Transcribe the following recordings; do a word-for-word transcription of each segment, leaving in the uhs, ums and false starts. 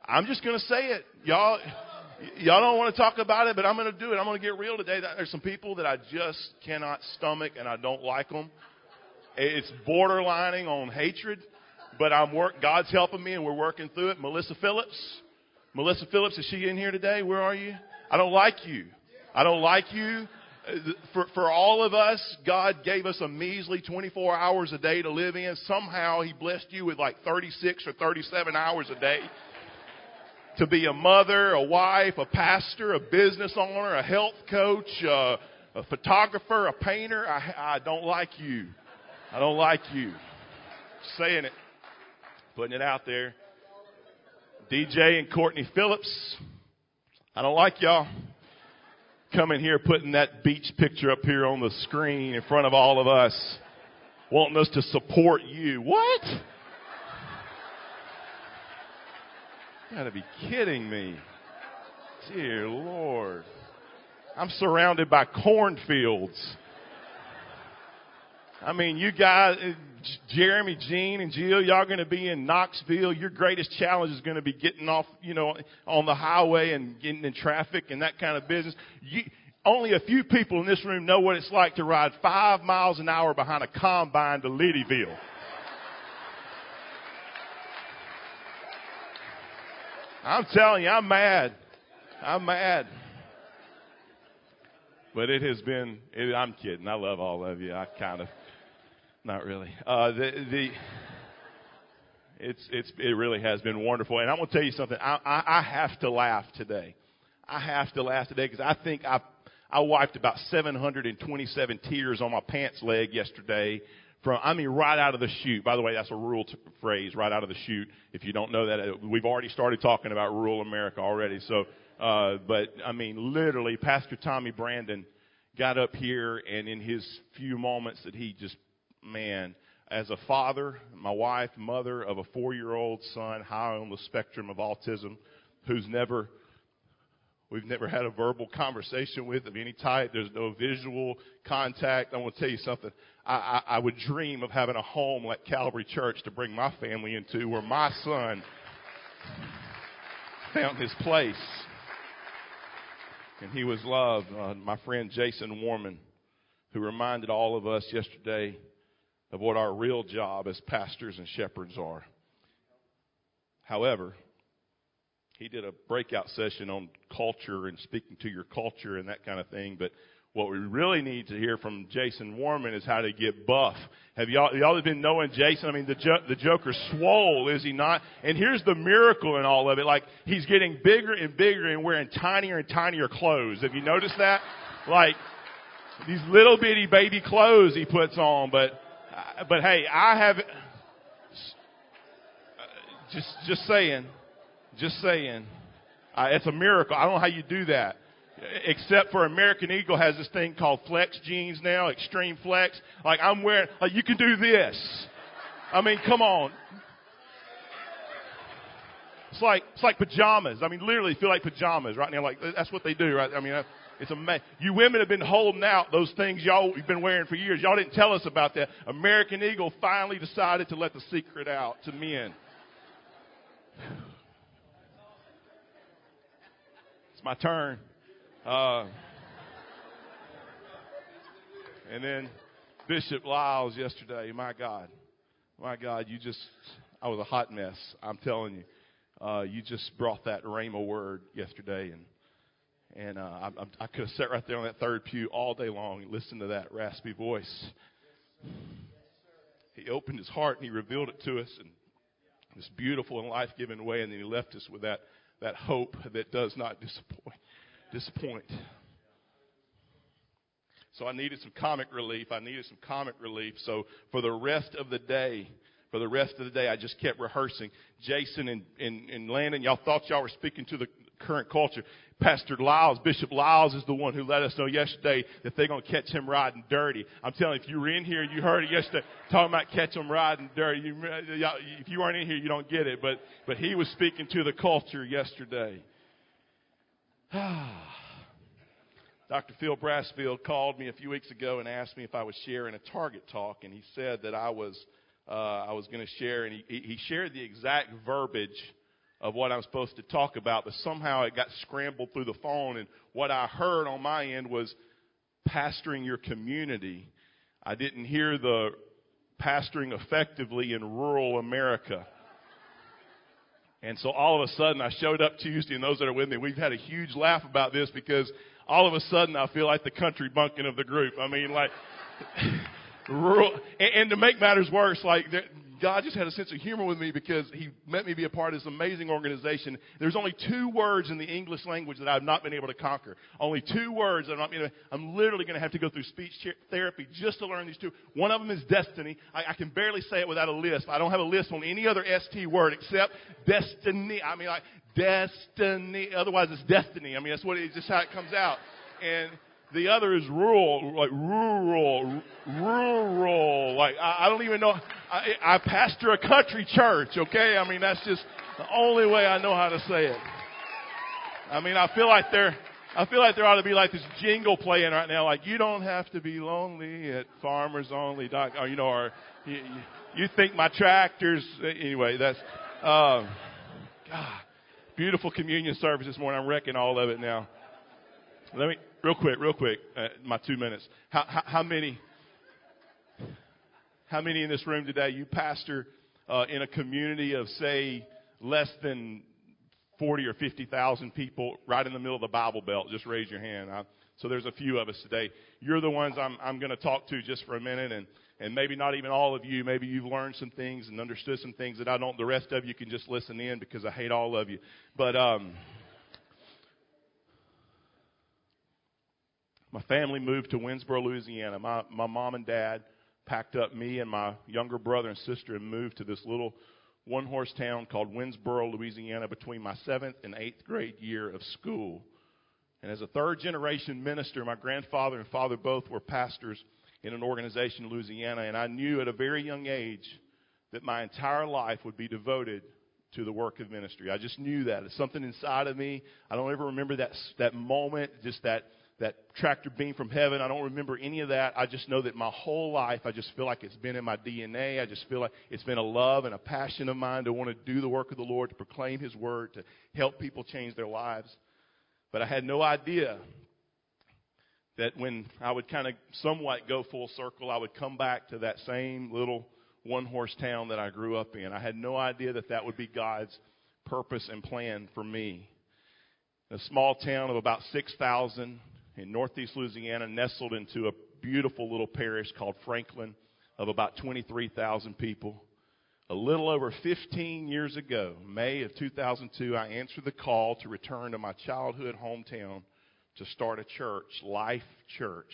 I'm just going to say it. Y'all, y'all don't want to talk about it, but I'm going to do it. I'm going to get real today. There's some people that I just cannot stomach, and I don't like them. It's borderlining on hatred, but I'm work. God's helping me, and we're working through it. Melissa Phillips. Melissa Phillips, is she in here today? Where are you? I don't like you. I don't like you. For, for all of us, God gave us a measly twenty-four hours a day to live in. Somehow He blessed you with like thirty-six or thirty-seven hours a day to be a mother, a wife, a pastor, a business owner, a health coach, uh, a photographer, a painter. I, I don't like you. I don't like you. Saying it. Putting it out there. D J and Courtney Phillips. I don't like y'all. Coming here, putting that beach picture up here on the screen in front of all of us, wanting us to support you. What? You gotta be kidding me. Dear Lord. I'm surrounded by cornfields. I mean, you guys, Jeremy, Gene, and Jill, y'all going to be in Knoxville. Your greatest challenge is going to be getting off, you know, on the highway and getting in traffic and that kind of business. You, only a few people in this room know what it's like to ride five miles an hour behind a combine to Liddyville. I'm telling you, I'm mad. I'm mad. But it has been, it, I'm kidding. I love all of you. I kind of. Not really. Uh, the, the, it's, it's, it really has been wonderful. And I'm going to tell you something. I, I, I have to laugh today. I have to laugh today because I think I, I wiped about seven hundred twenty-seven tears on my pants leg yesterday from, I mean, right out of the chute. By the way, that's a rural t- phrase, right out of the chute. If you don't know that, we've already started talking about rural America already. So, uh, but I mean, literally, Pastor Tommy Brandon got up here and in his few moments that he just, man, as a father, my wife, mother of a four-year-old son, high on the spectrum of autism, who's never, we've never had a verbal conversation with of any type. There's no visual contact. I want to tell you something. I, I, I would dream of having a home like Calvary Church to bring my family into, where my son found his place. And he was loved. Uh, my friend Jason Warman, who reminded all of us yesterday of what our real job as pastors and shepherds are. However, he did a breakout session on culture and speaking to your culture and that kind of thing. But what we really need to hear from Jason Warman is how to get buff. Have y'all, y'all been knowing Jason? I mean, the, jo- the Joker's swole, is he not? And here's the miracle in all of it. Like, he's getting bigger and bigger and wearing tinier and tinier clothes. Have you noticed that? Like, these little bitty baby clothes he puts on, but But hey, I have just just saying, just saying, uh, it's a miracle. I don't know how you do that, except for American Eagle has this thing called Flex jeans now, Extreme Flex. Like I'm wearing, like you can do this. I mean, come on. It's like it's like pajamas. I mean, literally feel like pajamas right now. Like that's what they do, right? I mean. I, It's amazing. You women have been holding out those things y'all you've been wearing for years. Y'all didn't tell us about that. American Eagle finally decided to let the secret out to men. It's my turn. Uh, and then Bishop Lyles yesterday. My God. My God, you just, I was a hot mess. I'm telling you. Uh, you just brought that rhema word yesterday, and And uh, I, I could have sat right there on that third pew all day long and listened to that raspy voice. He opened his heart and he revealed it to us in this beautiful and life-giving way, and then he left us with that, that hope that does not disappoint. disappoint. So I needed some comic relief. I needed some comic relief. So for the rest of the day, for the rest of the day, I just kept rehearsing. Jason and, and, and Landon, y'all thought y'all were speaking to the current culture. Pastor Lyles, Bishop Lyles is the one who let us know yesterday that they're going to catch him riding dirty. I'm telling you, if you were in here and you heard it yesterday, talking about catch him riding dirty, you, if you weren't in here, you don't get it. But, but he was speaking to the culture yesterday. Doctor Phil Brassfield called me a few weeks ago and asked me if I was sharing a Target talk, and he said that I was uh, I was going to share, and he, he shared the exact verbiage of what I'm supposed to talk about, but somehow it got scrambled through the phone, and what I heard on my end was pastoring your community. I didn't hear the pastoring effectively in rural America. And so all of a sudden I showed up Tuesday, and those that are with me, we've had a huge laugh about this, because all of a sudden I feel like the country bumpkin of the group. I mean, like, rural, and, and to make matters worse, like, God just had a sense of humor with me, because he let me be a part of this amazing organization. There's only two words in the English language that I've not been able to conquer. Only two words that I'm not being able to, I'm literally going to have to go through speech therapy just to learn these two. One of them is destiny. I, I can barely say it without a lisp. I don't have a lisp on any other S T word except destiny. I mean, like, destiny. Otherwise, it's destiny. I mean, that's what it's just how it comes out. And the other is rural, like rural, rural. Like, I, I don't even know. I, I pastor a country church, okay? I mean, that's just the only way I know how to say it. I mean, I feel like there, I feel like there ought to be like this jingle playing right now, like, you don't have to be lonely at Farmers Only. Or, you know, or you, you think my tractors. Anyway, that's, um, God, beautiful communion service this morning. I'm wrecking all of it now. Let me, real quick, real quick, uh, my two minutes. How, how, how many, how many in this room today, you pastor uh, in a community of, say, less than forty or fifty thousand people, right in the middle of the Bible Belt? Just raise your hand. I, so there's a few of us today. You're the ones I'm, I'm going to talk to just for a minute, and, and maybe not even all of you. Maybe you've learned some things and understood some things that I don't. The rest of you can just listen in, because I hate all of you. But, um... my family moved to Winsboro, Louisiana. My, my mom and dad packed up me and my younger brother and sister and moved to this little one-horse town called Winsboro, Louisiana, between my seventh and eighth grade year of school. And as a third-generation minister, my grandfather and father both were pastors in an organization in Louisiana, and I knew at a very young age that my entire life would be devoted to the work of ministry. I just knew that. It's something inside of me. I don't ever remember that that moment, just that that tractor beam from heaven. I don't remember any of that. I just know that my whole life, I just feel like it's been in my D N A. I just feel like it's been a love and a passion of mine to want to do the work of the Lord, to proclaim His word, to help people change their lives. But I had no idea that when I would kind of somewhat go full circle, I would come back to that same little one-horse town that I grew up in. I had no idea that that would be God's purpose and plan for me. A small town of about six thousand in northeast Louisiana, nestled into a beautiful little parish called Franklin of about twenty-three thousand people. A little over fifteen years ago, May of two thousand two, I answered the call to return to my childhood hometown to start a church, Life Church.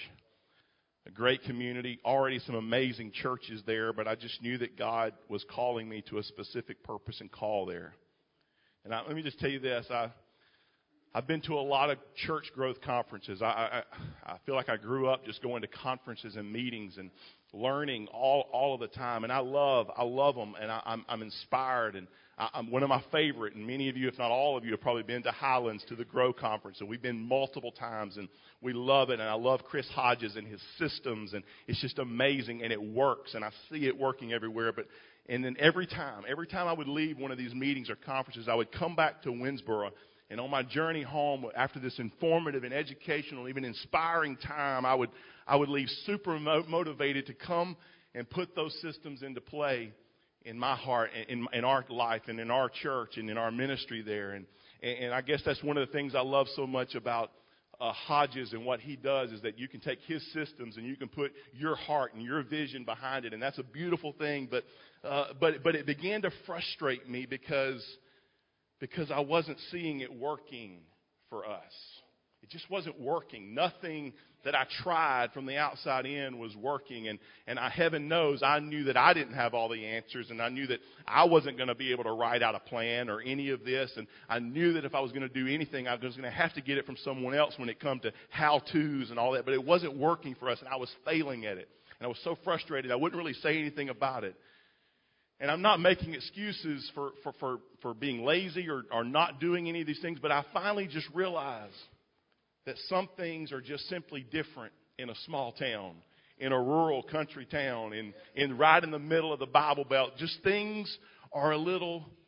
A great community, already some amazing churches there, but I just knew that God was calling me to a specific purpose and call there. And I, let me just tell you this, I I've been to a lot of church growth conferences. I, I, I feel like I grew up just going to conferences and meetings and learning all, all of the time. And I love, I love them, and I, I'm, I'm inspired. And I, I'm one of my favorite, and many of you, if not all of you, have probably been to Highlands to the Grow Conference. And we've been multiple times, and we love it. And I love Chris Hodges and his systems, and it's just amazing, and it works. And I see it working everywhere. But and then every time, every time I would leave one of these meetings or conferences, I would come back to Winsboro. And on my journey home, after this informative and educational, even inspiring time, I would I would leave super mo- motivated to come and put those systems into play in my heart, in, in our life, and in our church, and in our ministry there. And, and I guess that's one of the things I love so much about uh, Hodges and what he does, is that you can take his systems and you can put your heart and your vision behind it. And that's a beautiful thing. But uh, but but it began to frustrate me because... because I wasn't seeing it working for us. It just wasn't working. Nothing that I tried from the outside in was working. And, and I, heaven knows, I knew that I didn't have all the answers. And I knew that I wasn't going to be able to write out a plan or any of this. And I knew that if I was going to do anything, I was going to have to get it from someone else when it come to how-tos and all that. But it wasn't working for us, and I was failing at it. And I was so frustrated, I wouldn't really say anything about it. And I'm not making excuses for, for, for, for being lazy or, or not doing any of these things, but I finally just realized that some things are just simply different in a small town, in a rural country town, in, in right in the middle of the Bible Belt. Just things are a little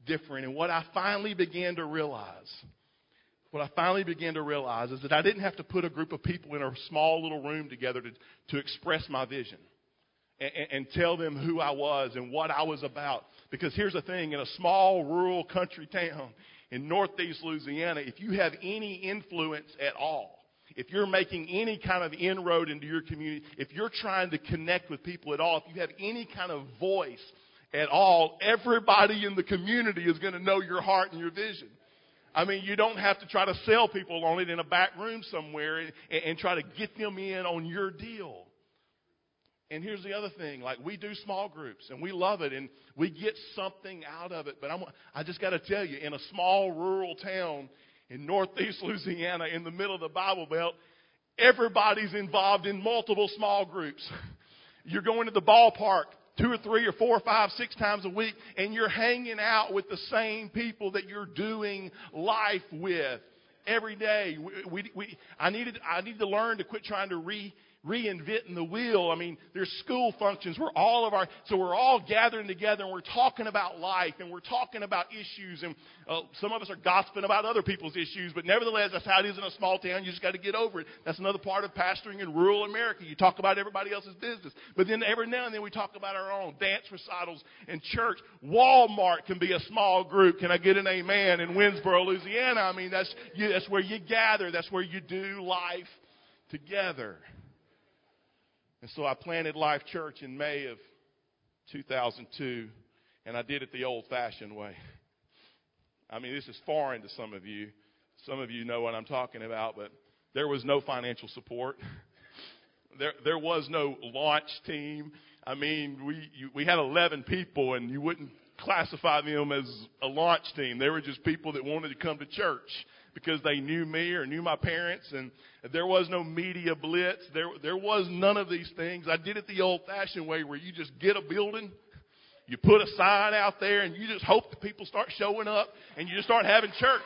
different. And what I finally began to realize, what I finally began to realize is that I didn't have to put a group of people in a small little room together to, to express my vision and, and, and tell them who I was and what I was about. Because here's the thing, in a small rural country town in northeast Louisiana, if you have any influence at all, if you're making any kind of inroad into your community, if you're trying to connect with people at all, if you have any kind of voice at all, everybody in the community is going to know your heart and your vision. I mean, you don't have to try to sell people on it in a back room somewhere and, and try to get them in on your deal. And here's the other thing, like we do small groups and we love it and we get something out of it. But I'm, I just got to tell you, in a small rural town in northeast Louisiana in the middle of the Bible Belt, everybody's involved in multiple small groups. You're going to the ballpark two or three or four or five, six times a week, and you're hanging out with the same people that you're doing life with every day. We, we, we, I needed, I need to learn to quit trying to re, reinventing the wheel. I mean, there's school functions. We're all of our, so we're all gathering together and we're talking about life and we're talking about issues. And uh, some of us are gossiping about other people's issues, but nevertheless, that's how it is in a small town. You just got to get over it. That's another part of pastoring in rural America. You talk about everybody else's business, but then every now and then we talk about our own dance recitals in church. Walmart can be a small group. Can I get an amen? In Winsboro, Louisiana, I mean, that's you, that's where you gather. That's where you do life together. And so I planted Life Church in May of two thousand two, and I did it the old-fashioned way. I mean, this is foreign to some of you. Some of you know what I'm talking about, but there was no financial support. There, there was no launch team. I mean, we you, we had eleven people, and you wouldn't classify them as a launch team. They were just people that wanted to come to church because they knew me or knew my parents, and there was no media blitz. There, there was none of these things. I did it the old-fashioned way where you just get a building, you put a sign out there, and you just hope that people start showing up, and you just start having church.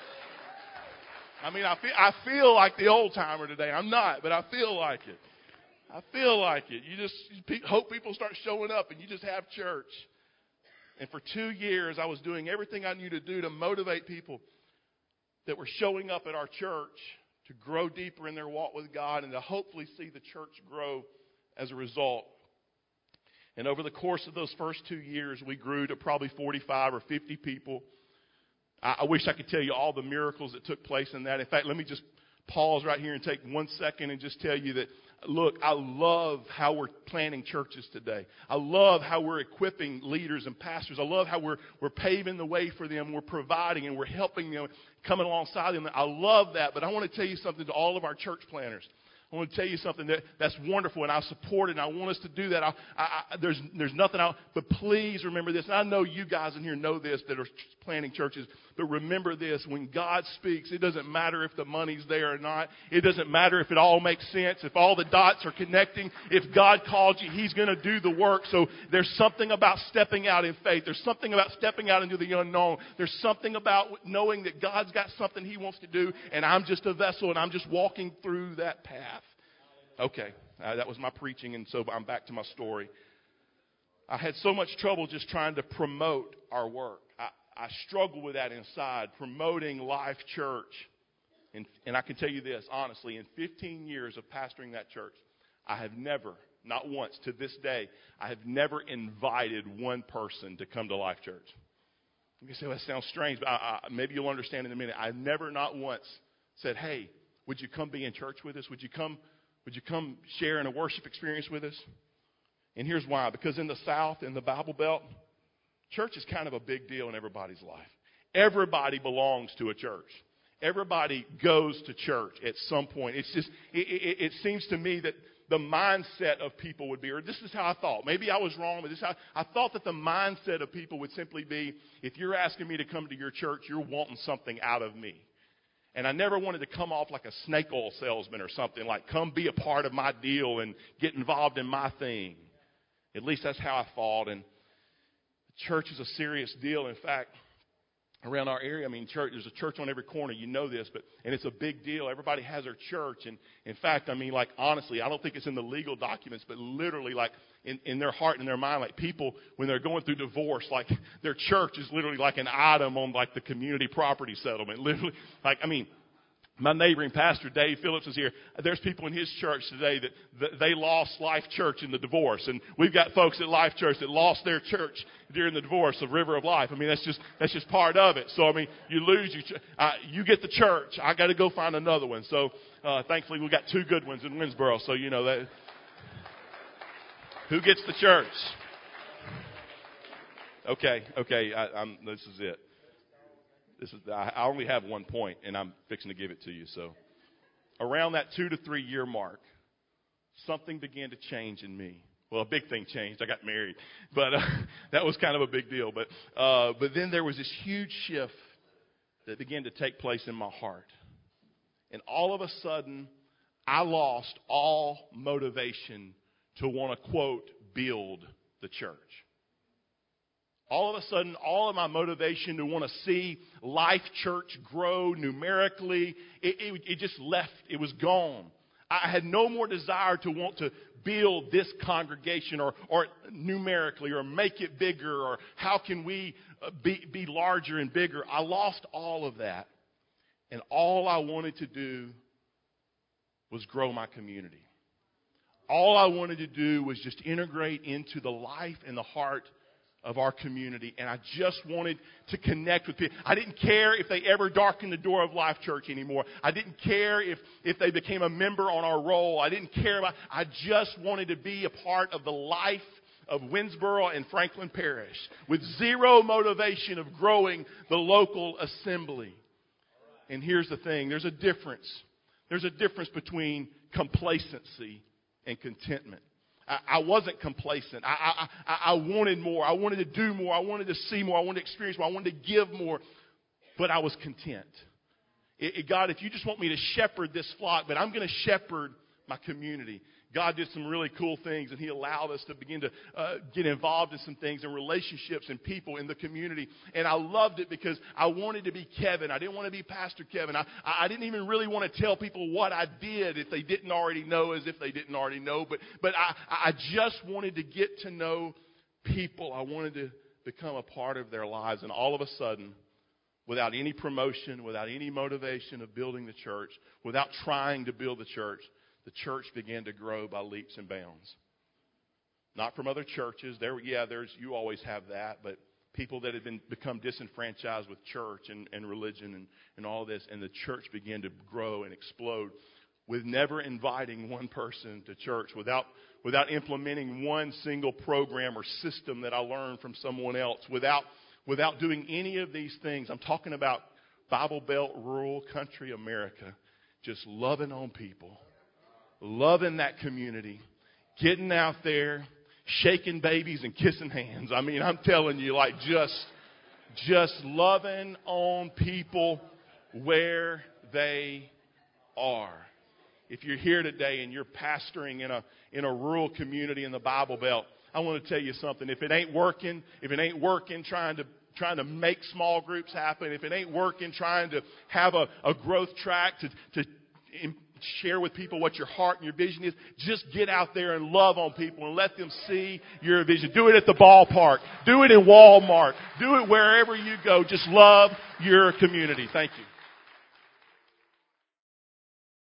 I mean, I feel, I feel like the old-timer today. I'm not, but I feel like it. I feel like it. You just you hope people start showing up, and you just have church. And for two years, I was doing everything I knew to do to motivate people that were showing up at our church to grow deeper in their walk with God and to hopefully see the church grow as a result. And over the course of those first two years, we grew to probably forty-five or fifty people. I, I wish I could tell you all the miracles that took place in that. In fact, let me just pause right here and take one second and just tell you that, look, I love how we're planning churches today. I love how we're equipping leaders and pastors. I love how we're we're paving the way for them. We're providing and we're helping them, coming alongside them. I love that. But I want to tell you something to all of our church planners. I want to tell you something that, that's wonderful, and I support it, and I want us to do that. I, I, I, there's, there's nothing else. But please remember this. And I know you guys in here know this that are planning churches. But remember this. When God speaks, it doesn't matter if the money's there or not. It doesn't matter if it all makes sense, if all the dots are connecting. If God called you, He's going to do the work. So there's something about stepping out in faith. There's something about stepping out into the unknown. There's something about knowing that God's got something He wants to do, and I'm just a vessel, and I'm just walking through that path. Okay, uh, that was my preaching, and so I'm back to my story. I had so much trouble just trying to promote our work. I, I struggled with that inside, promoting Life Church. And, and I can tell you this, honestly, in fifteen years of pastoring that church, I have never, not once, to this day, I have never invited one person to come to Life Church. You can say, well, that sounds strange, but I, I, maybe you'll understand in a minute. I've never, not once, said, hey, would you come be in church with us? Would you come Would you come share in a worship experience with us? And here's why. Because in the South, in the Bible Belt, church is kind of a big deal in everybody's life. Everybody belongs to a church. Everybody goes to church at some point. It's just, it, it, it seems to me that the mindset of people would be, or this is how I thought. Maybe I was wrong, but this is how I thought that the mindset of people would simply be, if you're asking me to come to your church, you're wanting something out of me. And I never wanted to come off like a snake oil salesman or something, like come be a part of my deal and get involved in my thing. At least that's how I thought. And church is a serious deal. In fact, around our area. I mean, church, there's a church on every corner. You know this, but and it's a big deal. Everybody has their church. And in fact, I mean, like, honestly, I don't think it's in the legal documents, but literally, like, in, in their heart and their mind, like, people, when they're going through divorce, like, their church is literally like an item on, like, the community property settlement. Literally, like, I mean, my neighboring pastor, Dave Phillips, is here. There's people in his church today that, that they lost Life Church in the divorce. And we've got folks at Life Church that lost their church during the divorce of River of Life. I mean, that's just that's just part of it. So, I mean, you lose, you, uh, you get the church. I got to go find another one. So, uh, thankfully, we've got two good ones in Winsboro. So, you know, that who gets the church? Okay, okay, I, I'm, this is it. This is, I only have one point, and I'm fixing to give it to you. So around that two to three year mark, something began to change in me. Well, a big thing changed. I got married, but uh, that was kind of a big deal. But uh, but then there was this huge shift that began to take place in my heart. And all of a sudden, I lost all motivation to want to, quote, build the church. All of a sudden, all of my motivation to want to see Life Church grow numerically, it, it, it just left. It was gone. I had no more desire to want to build this congregation or, or numerically or make it bigger or how can we be, be larger and bigger. I lost all of that. And all I wanted to do was grow my community. All I wanted to do was just integrate into the life and the heart of our community, and I just wanted to connect with people. I didn't care if they ever darkened the door of Life Church anymore. I didn't care if, if they became a member on our roll. I didn't care about, I just wanted to be a part of the life of Winsboro and Franklin Parish with zero motivation of growing the local assembly. And here's the thing, there's a difference. There's a difference between complacency and contentment. I wasn't complacent. I, I, I wanted more. I wanted to do more. I wanted to see more. I wanted to experience more. I wanted to give more. But I was content. It, it, God, if you just want me to shepherd this flock, but I'm going to shepherd my community. God did some really cool things, and He allowed us to begin to uh, get involved in some things and relationships and people in the community. And I loved it because I wanted to be Kevin. I didn't want to be Pastor Kevin. I, I didn't even really want to tell people what I did if they didn't already know, as if they didn't already know. But, but I, I just wanted to get to know people. I wanted to become a part of their lives. And all of a sudden, without any promotion, without any motivation of building the church, without trying to build the church, the church began to grow by leaps and bounds. Not from other churches. There, yeah, there's you always have that, but people that had been become disenfranchised with church and, and religion and, and all this, and the church began to grow and explode with never inviting one person to church, without without implementing one single program or system that I learned from someone else, without without doing any of these things. I'm talking about Bible Belt, rural country America, just loving on people. Loving that community, getting out there, shaking babies and kissing hands. I mean, I'm telling you, like just, just loving on people where they are. If you're here today and you're pastoring in a in a rural community in the Bible Belt, I want to tell you something. If it ain't working, if it ain't working trying to trying to make small groups happen, if it ain't working trying to have a, a growth track to to share with people what your heart and your vision is, just get out there and love on people and let them see your vision. Do it at the ballpark. Do it in Walmart. Do it wherever you go. Just love your community. Thank you.